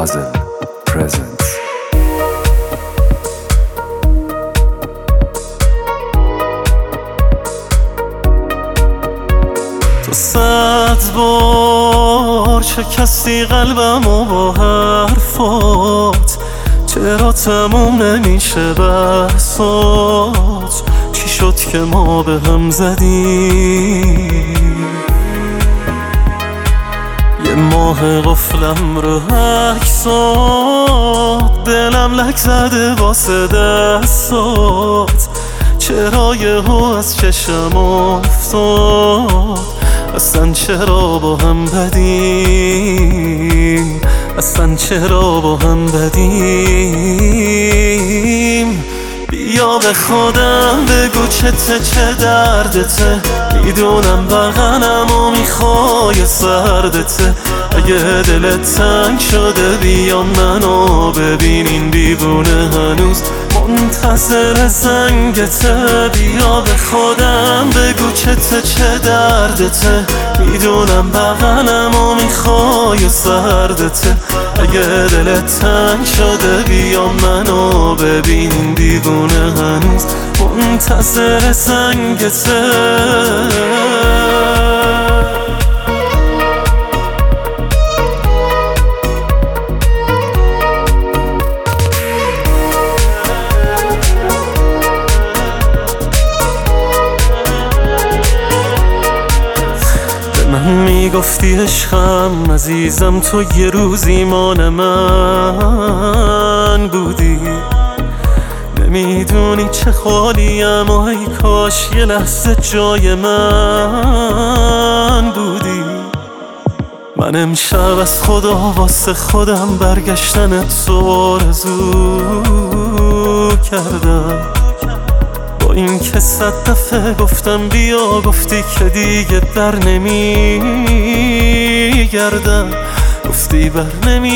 Mazel presents. تو 100 بار شکستی قلبمو با حرفات، چرا تموم نمیشه بحثات؟ چی شد که ما به هم زدیم؟ یه ماه قفلم رو عکسات، دلم لک زده واسه دستات، چرا یهو از چشم افتاد؟ اصلا چرا با هم بدیم؟ اصلا چرا با هم بدیم؟ بیا به خودم بگو چه دردته، میدونم بغلم و میخوای سردته. اگه دلت تنگ شده بیا منو ببین، این دیوونه هنوز منتظر زنگته. بیا به خودم بگو چه دردته، میدونم بغلم و میخوای سردته. اگه دلت تنگ شده بیا منو ببین، این دیوونه هنوز منتظر زنگته. میگفتی عشقم عزیزم، تو یه روزی مان من بودی. نمیدونی چه خالیم و ای کاش یه لحظه جای من بودی. من امشب از خدا واسه خودم برگشتنت تو آرزو کردم. با این که 100 دفعه گفتم بیا، گفتی که دیگه در نمیگردم. گفتی بر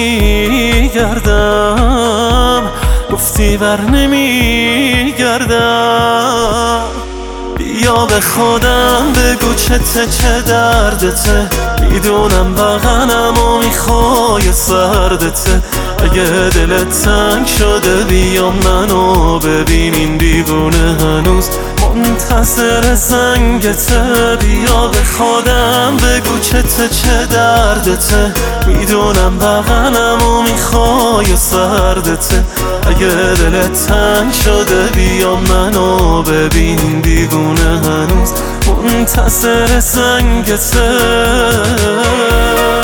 نمیگردم، گفتی بر نمیگردم. بیا به خودم بگو چه دردته، میدونم بغلم و میخوای سردته. اگه دلت تنگ شده بیا منو ببین، این دیوونه هنوز منتظر زنگته. بیا به خودم بگو چه دردته، میدونم بغلم و میخوای سردته. اگه دلت تنگ شده بیا منو ببین، این دیوونه هنوز منتظر زنگته.